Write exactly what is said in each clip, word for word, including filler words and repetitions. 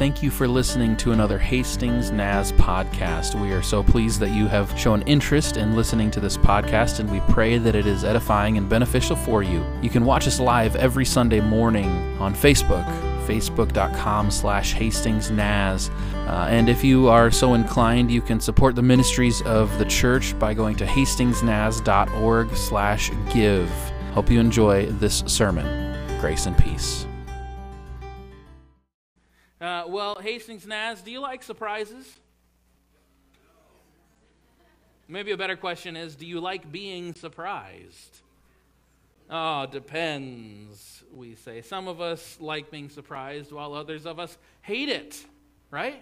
thank you for listening to another Hastings N A S podcast. We are so pleased that you have shown interest in listening to this podcast, and we pray that it is edifying and beneficial for you. You can watch us live every Sunday morning on Facebook, facebook.com slash Hastings N A S. Uh, and if you are so inclined, you can support the ministries of the church by going to hastingsnas.org slash give. Hope you enjoy this sermon. Grace and peace. Uh, well, Hastings N A S, do you like surprises? Maybe a better question is, do you like being surprised? Oh, depends, we say. Some of us like being surprised, while others of us hate it, right?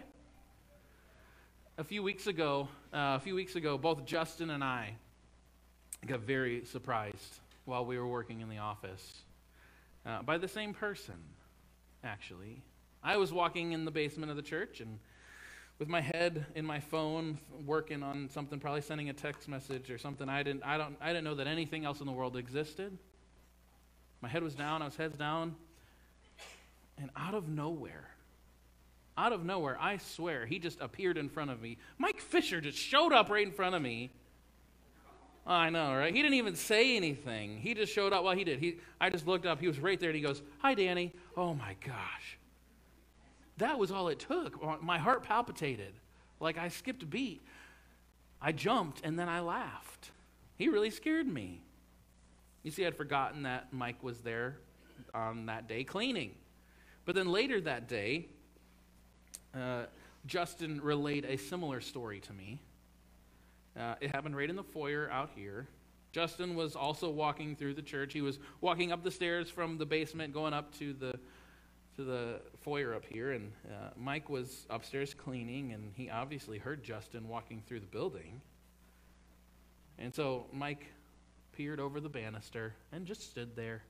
A few weeks ago, uh, a few weeks ago, both Justin and I got very surprised while we were working in the office uh, by the same person, actually. I was walking in the basement of the church and with my head in my phone, working on something, probably sending a text message or something. I didn't, I don't, I didn't know that anything else in the world existed. My head was down, I was heads down, and out of nowhere, out of nowhere, I swear, he just appeared in front of me. Mike Fisher just showed up right in front of me. Oh, I know, right? He didn't even say anything. He just showed up. Well, he did. He, I just looked up. He was right there, and he goes, "Hi, Danny." Oh, my gosh. That was all it took. My heart palpitated, like I skipped a beat. I jumped, and then I laughed. He really scared me. You see, I'd forgotten that Mike was there on that day cleaning. But then later that day, uh, Justin relayed a similar story to me. Uh, it happened right in the foyer out here. Justin was also walking through the church. He was walking up the stairs from the basement, going up to the to the foyer up here, and uh, Mike was upstairs cleaning, and he obviously heard Justin walking through the building. And so Mike peered over the banister and just stood there.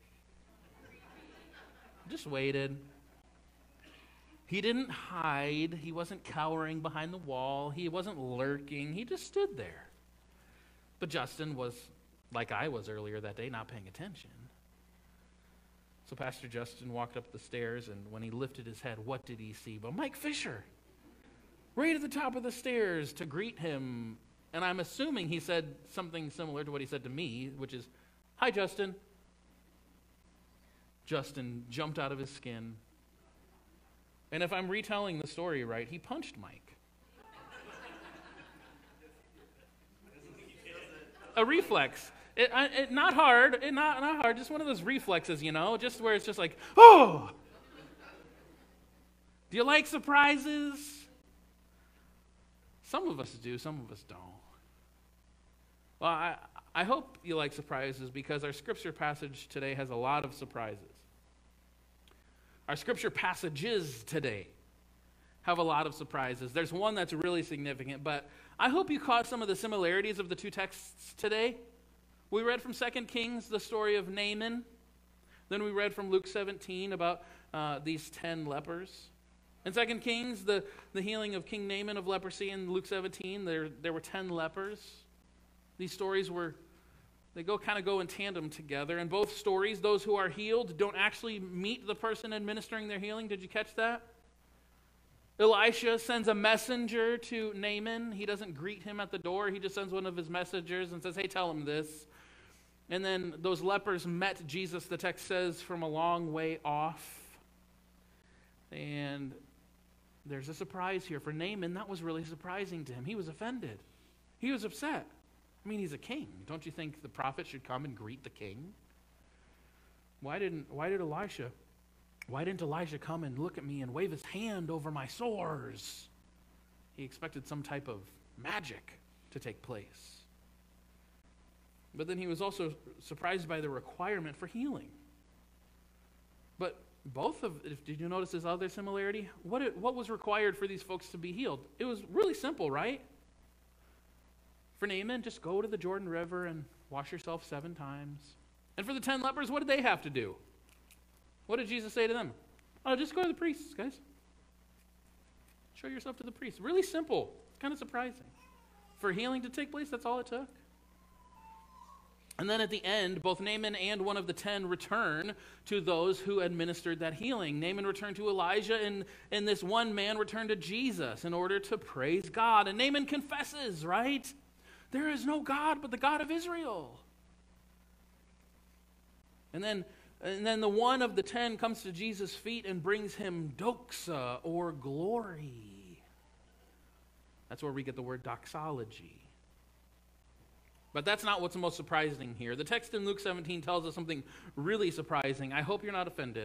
Just waited. He didn't hide. He wasn't cowering behind the wall. He wasn't lurking. He just stood there. But Justin was, like I was earlier that day, not paying attention. So Pastor Justin walked up the stairs, and when he lifted his head, what did he see? But Mike Fisher, right at the top of the stairs to greet him. And I'm assuming he said something similar to what he said to me, which is, "Hi, Justin." Justin jumped out of his skin. And if I'm retelling the story right, he punched Mike. A reflex. It, it, not hard, it, not, not hard, just one of those reflexes, you know, just where it's just like, oh! Do you like surprises? Some of us do, some of us don't. Well, I, I hope you like surprises because our scripture passage today has a lot of surprises. Our scripture passages today have a lot of surprises. There's one that's really significant, but I hope you caught some of the similarities of the two texts today. We read from Second Kings the story of Naaman. Then we read from Luke seventeen about uh, these ten lepers. In Second Kings, the, the healing of King Naaman of leprosy. In Luke seventeen, there, there were ten lepers. These stories were, they go kind of go in tandem together. In both stories, those who are healed don't actually meet the person administering their healing. Did you catch that? Elisha sends a messenger to Naaman. He doesn't greet him at the door. He just sends one of his messengers and says, "Hey, tell him this." And then those lepers met Jesus, the text says, from a long way off. And there's a surprise here. For Naaman, that was really surprising to him. He was offended. He was upset. I mean, he's a king. Don't you think the prophet should come and greet the king? Why didn't, why did Elisha, why didn't Elijah come and look at me and wave his hand over my sores? He expected some type of magic to take place. But then he was also surprised by the requirement for healing. But both of, if, did you notice this other similarity? What, it, what was required for these folks to be healed? It was really simple, right? For Naaman, just go to the Jordan River and wash yourself seven times. And for the ten lepers, what did they have to do? What did Jesus say to them? Oh, just go to the priests, guys. Show yourself to the priests. Really simple. Kind of surprising. For healing to take place, that's all it took. And then at the end, both Naaman and one of the ten return to those who administered that healing. Naaman returned to Elijah, and, and this one man returned to Jesus in order to praise God. And Naaman confesses, right? There is no God but the God of Israel. And then, and then the one of the ten comes to Jesus' feet and brings him doxa, or glory. That's where we get the word doxology. But that's not what's most surprising here. The text in Luke seventeen tells us something really surprising. I hope you're not offended.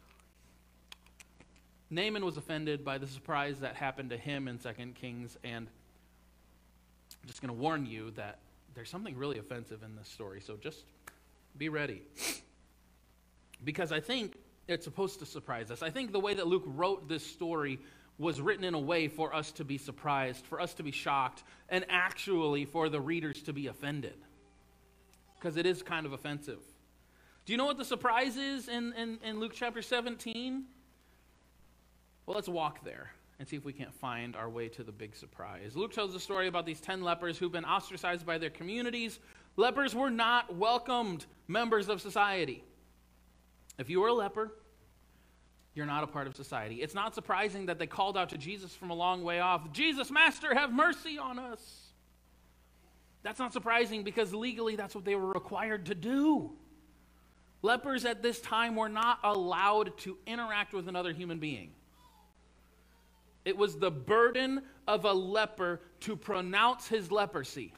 Naaman was offended by the surprise that happened to him in Second Kings, and I'm just going to warn you that there's something really offensive in this story, so just be ready. Because I think it's supposed to surprise us. I think the way that Luke wrote this story was written in a way for us to be surprised, for us to be shocked, and actually for the readers to be offended. Because it is kind of offensive. Do you know what the surprise is in, in, in Luke chapter seventeen? Well, let's walk there and see if we can't find our way to the big surprise. Luke tells the story about these ten lepers who've been ostracized by their communities. Lepers were not welcomed members of society. If you were a leper, you're not a part of society. It's not surprising that they called out to Jesus from a long way off, "Jesus, Master, have mercy on us." That's not surprising because legally that's what they were required to do. Lepers at this time were not allowed to interact with another human being. It was the burden of a leper to pronounce his leprosy.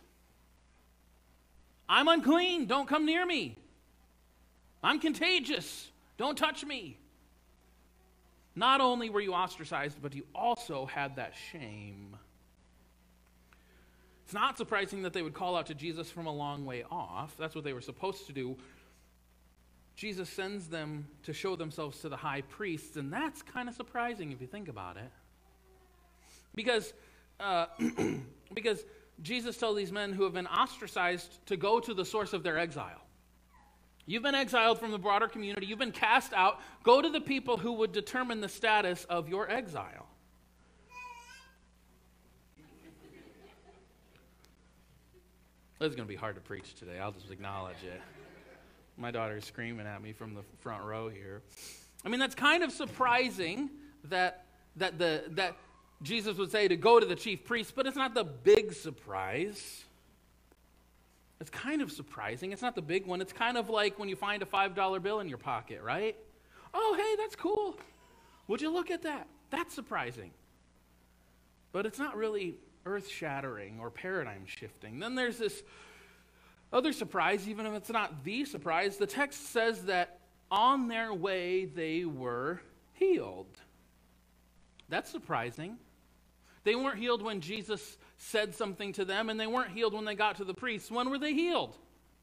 I'm unclean, don't come near me. I'm contagious, don't touch me. Not only were you ostracized, but you also had that shame. It's not surprising that they would call out to Jesus from a long way off. That's what they were supposed to do. Jesus sends them to show themselves to the high priests, and that's kind of surprising if you think about it. Because, uh, because Jesus told these men who have been ostracized to go to the source of their exile. You've been exiled from the broader community. You've been cast out. Go to the people who would determine the status of your exile. This is going to be hard to preach today. I'll just acknowledge it. My daughter's screaming at me from the front row here. I mean, that's kind of surprising that that the that Jesus would say to go to the chief priest, but it's not the big surprise. It's kind of surprising. It's not the big one. It's kind of like when you find a five dollar bill in your pocket, right? Oh, hey, that's cool. Would you look at that? That's surprising. But it's not really earth-shattering or paradigm-shifting. Then there's this other surprise, even if it's not the surprise. The text says that on their way they were healed. That's surprising. They weren't healed when Jesus said something to them, and they weren't healed when they got to the priests. When were they healed?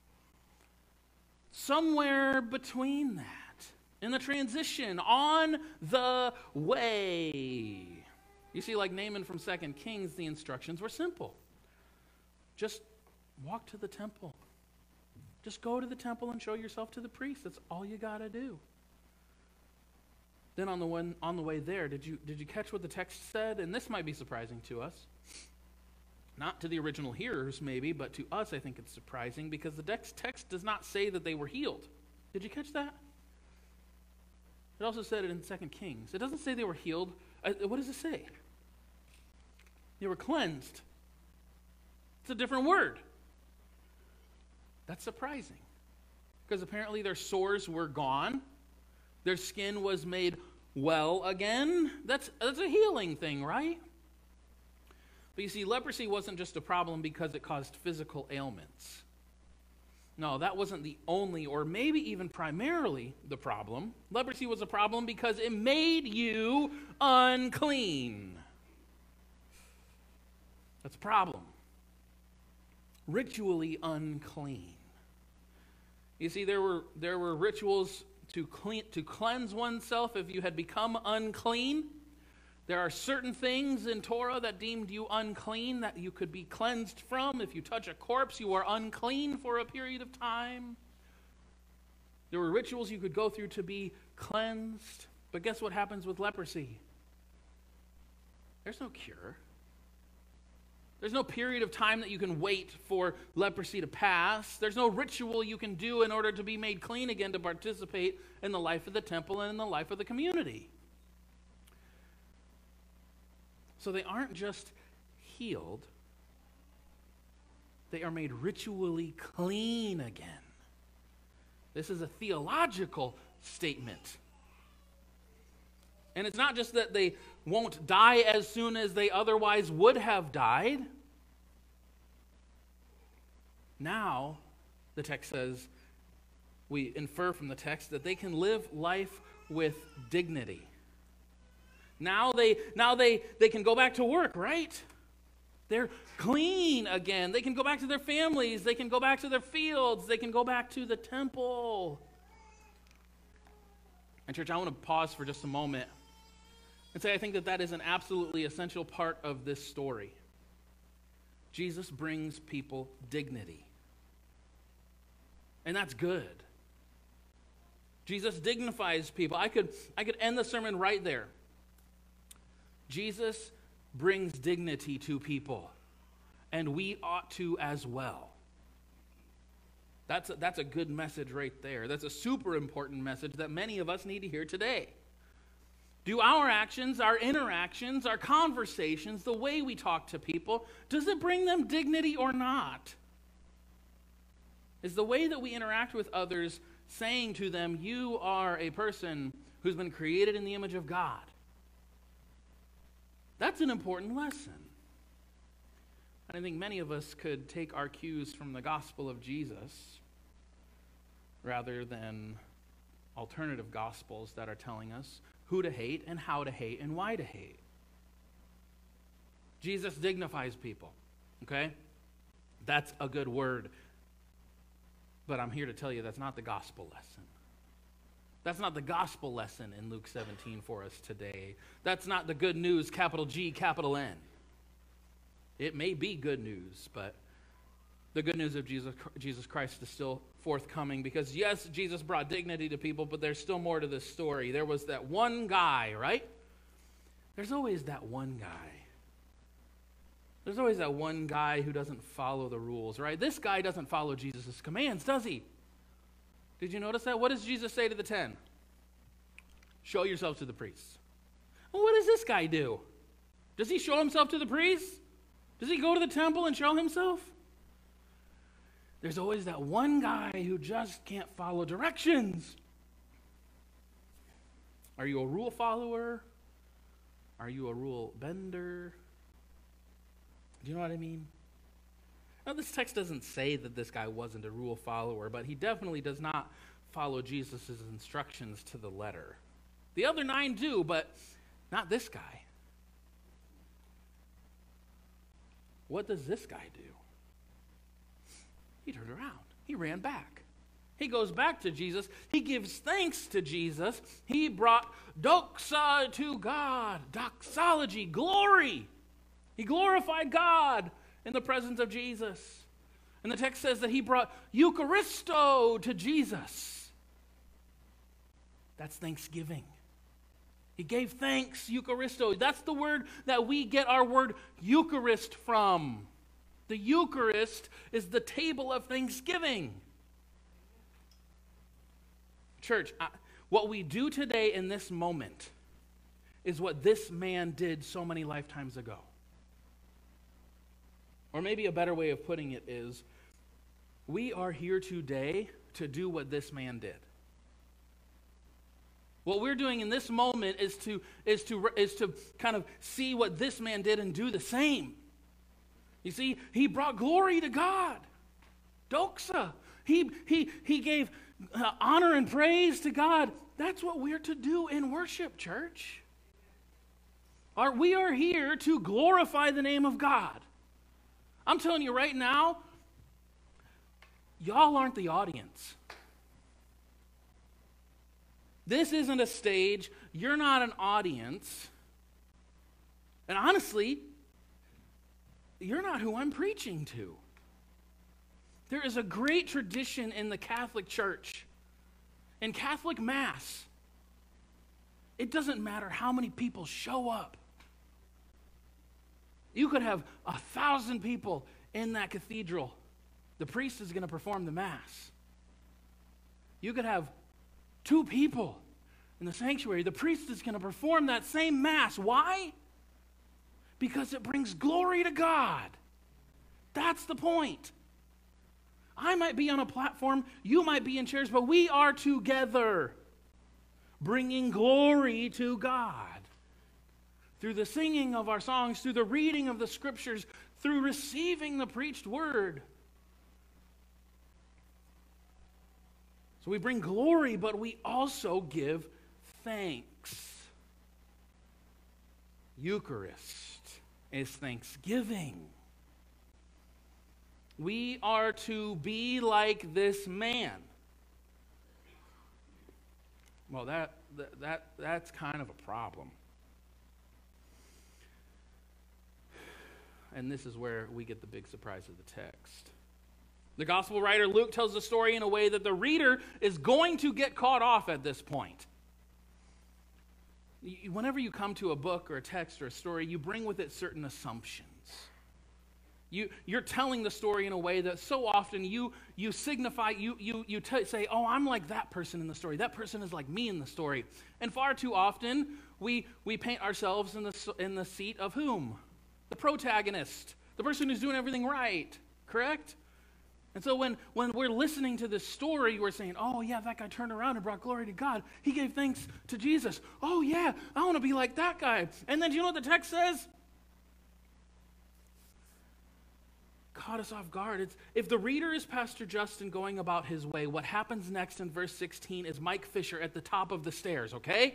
Somewhere between that, in the transition, on the way. You see, like Naaman from Second Kings, the instructions were simple. Just walk to the temple. Just go to the temple and show yourself to the priest. That's all you got to do. Then on the one on the way there, did you did you catch what the text said? And this might be surprising to us. Not to the original hearers, maybe, but to us, I think it's surprising because the text text does not say that they were healed. Did you catch that? It also said it in Second Kings. It doesn't say they were healed. Uh, what does it say? They were cleansed. It's a different word. That's surprising because apparently their sores were gone. Their skin was made well again. That's, that's a healing thing, right? But you see, leprosy wasn't just a problem because it caused physical ailments. No, that wasn't the only or maybe even primarily the problem. Leprosy was a problem because it made you unclean. That's a problem. Ritually unclean. You see, there were there were rituals to clean, to cleanse oneself if you had become unclean. There are certain things in Torah that deemed you unclean that you could be cleansed from. If you touch a corpse, you are unclean for a period of time. There were rituals you could go through to be cleansed. But guess what happens with leprosy? There's no cure. There's no period of time that you can wait for leprosy to pass. There's no ritual you can do in order to be made clean again to participate in the life of the temple and in the life of the community. So they aren't just healed, they are made ritually clean again. This is a theological statement. And it's not just that they won't die as soon as they otherwise would have died. Now, the text says, we infer from the text that they can live life with dignity. Now they, now they, they can go back to work, right? They're clean again. They can go back to their families. They can go back to their fields. They can go back to the temple. And church, I want to pause for just a moment and say I think that that is an absolutely essential part of this story. Jesus brings people dignity. And that's good. Jesus dignifies people. I could, I could end the sermon right there. Jesus brings dignity to people, and we ought to as well. That's a, that's a good message right there. That's a super important message that many of us need to hear today. Do our actions, our interactions, our conversations, the way we talk to people, does it bring them dignity or not? Is the way that we interact with others saying to them, you are a person who's been created in the image of God? That's an important lesson. And I think many of us could take our cues from the gospel of Jesus rather than alternative gospels that are telling us who to hate and how to hate and why to hate. Jesus dignifies people, okay? That's a good word. But I'm here to tell you that's not the gospel lesson. That's not the gospel lesson in Luke seventeen for us today. That's not the good news, capital G, capital N. It may be good news, but the good news of Jesus, Jesus Christ is still forthcoming because, yes, Jesus brought dignity to people, but there's still more to this story. There was that one guy, right? There's always that one guy. There's always that one guy who doesn't follow the rules, right? This guy doesn't follow Jesus' commands, does he? Did you notice that? What does Jesus say to the ten? Show yourselves to the priests. Well, what does this guy do? Does he show himself to the priests? Does he go to the temple and show himself? There's always that one guy who just can't follow directions. Are you a rule follower? Are you a rule bender? Do you know what I mean? Now, this text doesn't say that this guy wasn't a rule follower, but he definitely does not follow Jesus' instructions to the letter. The other nine do, but not this guy. What does this guy do? He turned around. He ran back. He goes back to Jesus. He gives thanks to Jesus. He brought doxa to God, doxology, glory. He glorified God in the presence of Jesus. And the text says that he brought Eucharisto to Jesus. That's thanksgiving. He gave thanks, Eucharisto. That's the word that we get our word Eucharist from. The Eucharist is the table of thanksgiving. Church, I, what we do today in this moment is what this man did so many lifetimes ago. Or maybe a better way of putting it is, we are here today to do what this man did. What we're doing in this moment is to, is to, is to kind of see what this man did and do the same. You see, he brought glory to God. Doxa. He, he, he gave uh, honor and praise to God. That's what we're to do in worship, church. Our, we are here to glorify the name of God. I'm telling you right now, y'all aren't the audience. This isn't a stage. You're not an audience. And honestly, you're not who I'm preaching to. There is a great tradition in the Catholic Church, in Catholic Mass. It doesn't matter how many people show up. You could have a thousand people in that cathedral. The priest is going to perform the Mass. You could have two people in the sanctuary. The priest is going to perform that same Mass. Why? Because it brings glory to God. That's the point. I might be on a platform, you might be in chairs, but we are together bringing glory to God. Through the singing of our songs, through the reading of the Scriptures, through receiving the preached word. So we bring glory, but we also give thanks. Eucharist is thanksgiving. We are to be like this man. Well, that, that, that that's kind of a problem. And this is where we get the big surprise of the text. The gospel writer Luke tells the story in a way that the reader is going to get caught off at this point. Whenever you come to a book or a text or a story, you bring with it certain assumptions. You, you're telling the story in a way that so often you, you signify, you, you, you t- say, oh, I'm like that person in the story. That person is like me in the story. And far too often, we, we paint ourselves in the, in the seat of whom? The protagonist, the person who's doing everything right, correct? And so when, when we're listening to this story, we're saying, oh, yeah, that guy turned around and brought glory to God. He gave thanks to Jesus. Oh, yeah, I want to be like that guy. And then do you know what the text says? Caught us off guard. It's, if the reader is Pastor Justin going about his way, what happens next in verse sixteen is Mike Fisher at the top of the stairs, okay?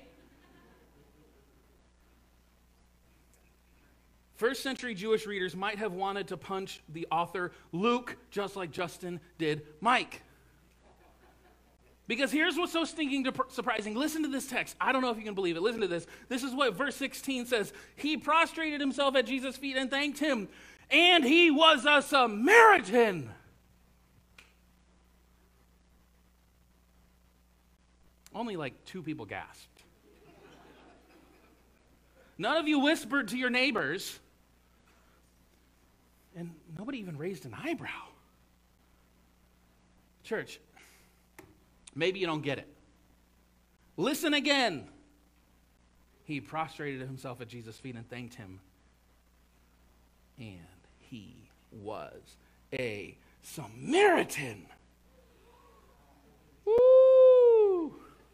First century Jewish readers might have wanted to punch the author Luke just like Justin did Mike. Because here's what's so stinking surprising. Listen to this text. I don't know if you can believe it. Listen to this. This is what verse sixteen says. He prostrated himself at Jesus' feet and thanked him. And he was a Samaritan. Only like two people gasped. None of you whispered to your neighbors. And nobody even raised an eyebrow. Church, maybe you don't get it. Listen again. He prostrated himself at Jesus' feet and thanked him. And he was a Samaritan. Woo!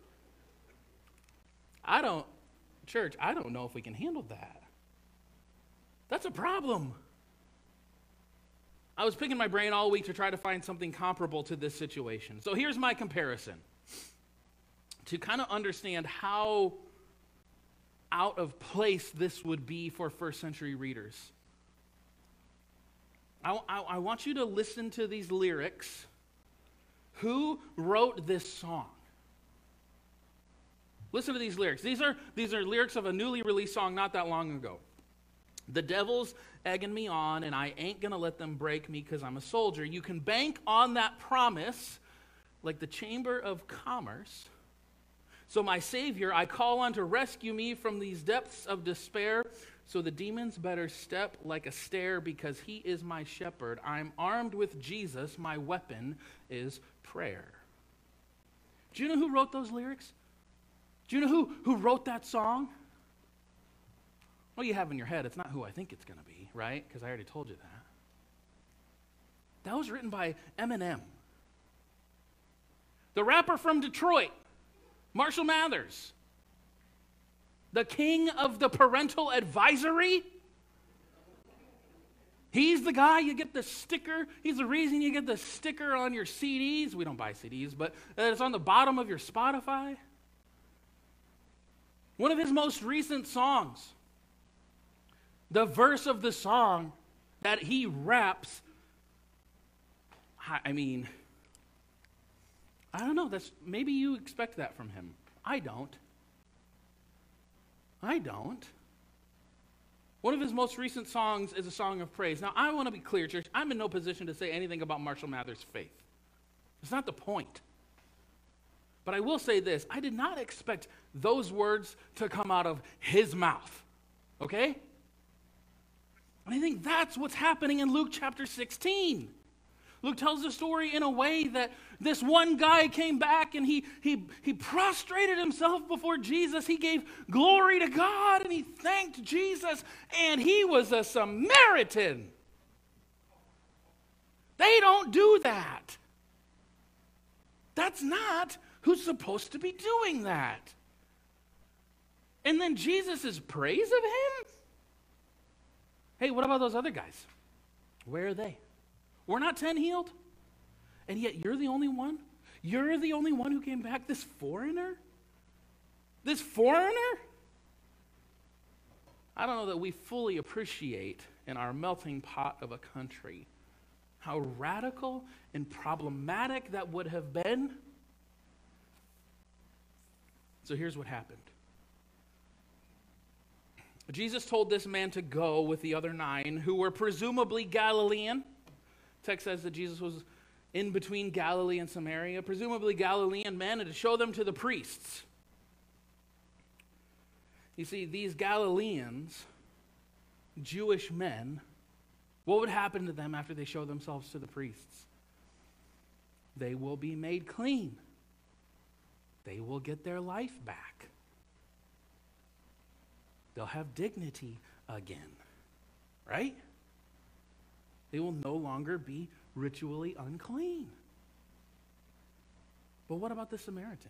I don't, church, I don't know if we can handle that. That's a problem. I was picking my brain all week to try to find something comparable to this situation. So here's my comparison. To kind of understand how out of place this would be for first century readers. I, I, I want you to listen to these lyrics. Who wrote this song? Listen to these lyrics. These are, these are lyrics of a newly released song not that long ago. The devil's egging me on, and I ain't going to let them break me because I'm a soldier. You can bank on that promise like the Chamber of Commerce. So my Savior, I call on to rescue me from these depths of despair. So the demons better step like a stair because he is my shepherd. I'm armed with Jesus. My weapon is prayer. Do you know who wrote those lyrics? Do you know who, who wrote that song? Well, you have in your head, it's not who I think it's going to be, right? Because I already told you that. That was written by Eminem. The rapper from Detroit, Marshall Mathers. The king of the parental advisory. He's the guy you get the sticker. He's the reason you get the sticker on your C Ds. We don't buy C Ds, but it's on the bottom of your Spotify. One of his most recent songs, the verse of the song that he raps, I mean, I don't know, that's maybe you expect that from him. I don't. I don't. One of his most recent songs is a song of praise. Now, I want to be clear, church. I'm in no position to say anything about Marshall Mathers' faith. It's not the point. But I will say this. I did not expect those words to come out of his mouth. Okay? And I think that's what's happening in Luke chapter sixteen. Luke tells the story in a way that this one guy came back and he, he, he prostrated himself before Jesus. He gave glory to God and he thanked Jesus. And he was a Samaritan. They don't do that. That's not who's supposed to be doing that. And then Jesus' praise of him? Hey, what about those other guys? Where are they? We're not ten healed, and yet you're the only one? You're the only one who came back, this foreigner? This foreigner? I don't know that we fully appreciate in our melting pot of a country how radical and problematic that would have been. So here's what happened. Jesus told this man to go with the other nine who were presumably Galilean. Text says that Jesus was in between Galilee and Samaria, presumably Galilean men, and to show them to the priests. You see, these Galileans, Jewish men, what would happen to them after they show themselves to the priests? They will be made clean. They will get their life back. They'll have dignity again, right? They will no longer be ritually unclean. But what about the Samaritan?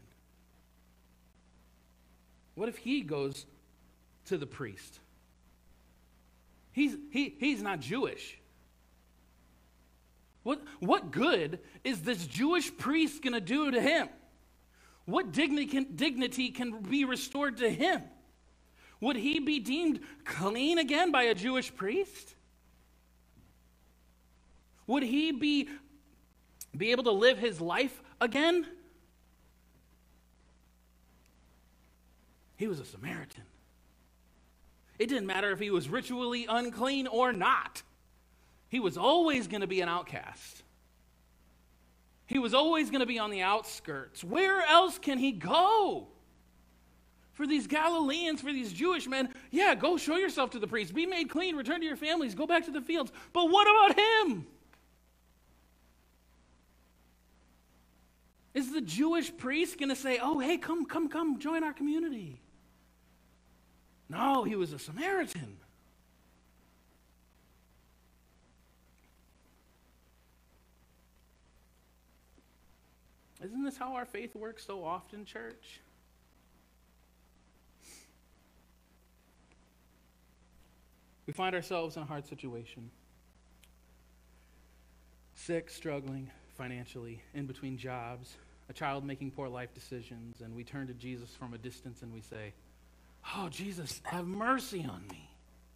What if he goes to the priest? He's, he, he's not Jewish. What, what good is this Jewish priest going to do to him? What dignity can, dignity can be restored to him? Would he be deemed clean again by a Jewish priest? Would he be, be able to live his life again? He was a Samaritan. It didn't matter if he was ritually unclean or not. He was always going to be an outcast. He was always going to be on the outskirts. Where else can he go? For these Galileans, for these Jewish men, yeah, go show yourself to the priest. Be made clean, return to your families, go back to the fields. But what about him? Is the Jewish priest going to say, oh, hey, come, come, come, join our community? No, he was a Samaritan. Isn't this how our faith works so often, church? We find ourselves in a hard situation. Sick, struggling financially, in between jobs, a child making poor life decisions, and we turn to Jesus from a distance and we say, oh, Jesus, have mercy on me.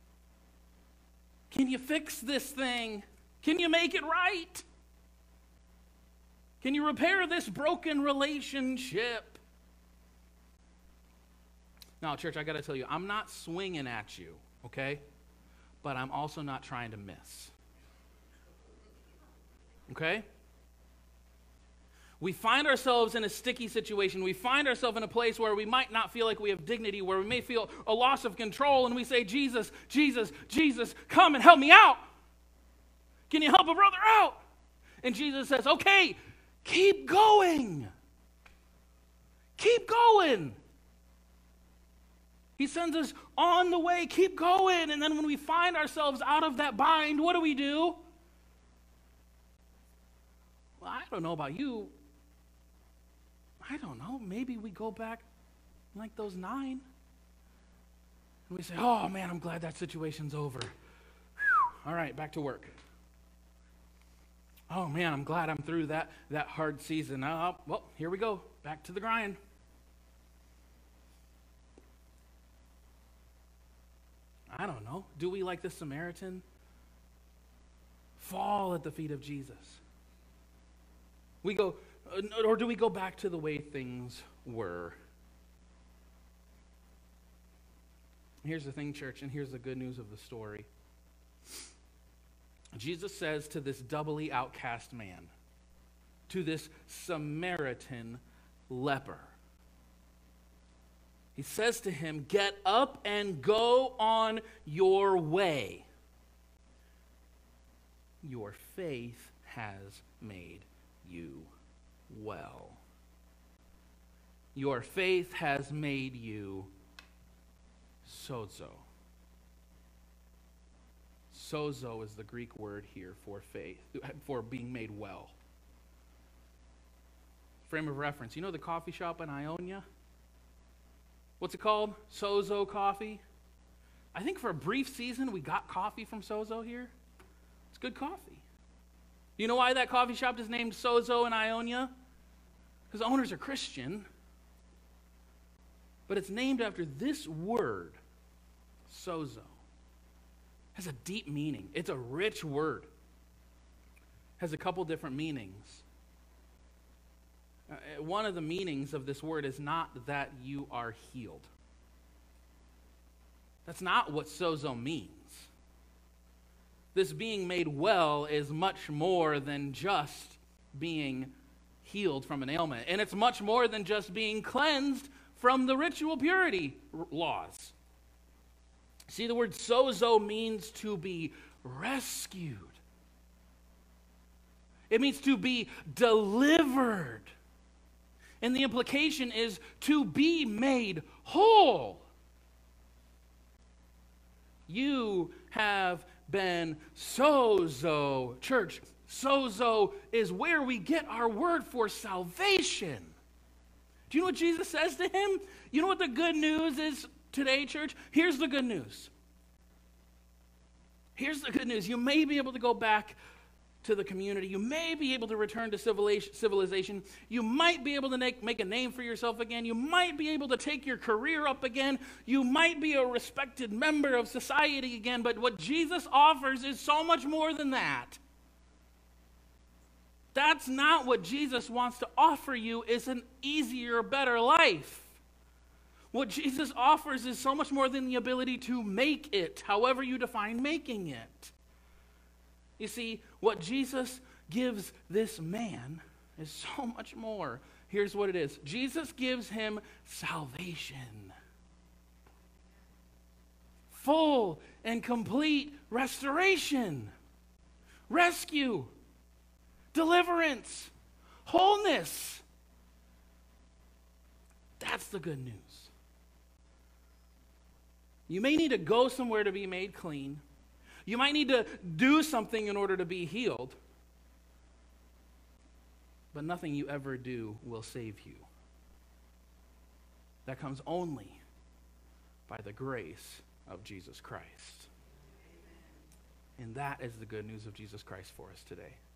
Can you fix this thing? Can you make it right? Can you repair this broken relationship? Now, church, I got to tell you, I'm not swinging at you, okay? But I'm also not trying to miss. Okay? We find ourselves in a sticky situation. We find ourselves in a place where we might not feel like we have dignity, where we may feel a loss of control, and we say, Jesus, Jesus, Jesus, come and help me out. Can you help a brother out? And Jesus says, okay, keep going. Keep going. He sends us on the way, keep going. And then when we find ourselves out of that bind, what do we do? Well, I don't know about you. I don't know. Maybe we go back like those nine. And we say, oh, man, I'm glad that situation's over. Whew. All right, back to work. Oh, man, I'm glad I'm through that, that hard season. Uh, well, here we go. Back to the grind. I don't know. Do we, like the Samaritan, fall at the feet of Jesus? We go, or do we go back to the way things were? Here's the thing, church, and here's the good news of the story. Jesus says to this doubly outcast man, to this Samaritan leper, he says to him, get up and go on your way. your faith has made you well. Your faith has made you sozo. Sozo is the Greek word here for faith, for being made well. Frame of reference. You know the coffee shop in Ionia? What's it called? Sozo Coffee. I think for a brief season we got coffee from Sozo here. It's good coffee. You know why that coffee shop is named Sozo in Ionia? Because the owners are Christian. But it's named after this word, sozo. It has a deep meaning. It's a rich word. It has a couple different meanings. Uh, one of the meanings of this word is not that you are healed. That's not what sozo means. This being made well is much more than just being healed from an ailment. And it's much more than just being cleansed from the ritual purity r- laws. See, the word sozo means to be rescued. It means to be delivered. And the implication is to be made whole. You have been sozo. Church, sozo is where we get our word for salvation. Do you know what Jesus says to him? You know what the good news is today, church? Here's the good news. Here's the good news. You may be able to go back to the community. You may be able to return to civilization. You might be able to make, make a name for yourself again. You might be able to take your career up again. You might be a respected member of society again. But what Jesus offers is so much more than that. That's not what Jesus wants to offer you, is an easier, better life. What Jesus offers is so much more than the ability to make it, however you define making it. You see, what Jesus gives this man is so much more. Here's what it is. Jesus gives him salvation. Full and complete restoration. Rescue. Deliverance, wholeness. That's the good news. You may need to go somewhere to be made clean. You might need to do something in order to be healed. But nothing you ever do will save you. That comes only by the grace of Jesus Christ. And that is the good news of Jesus Christ for us today.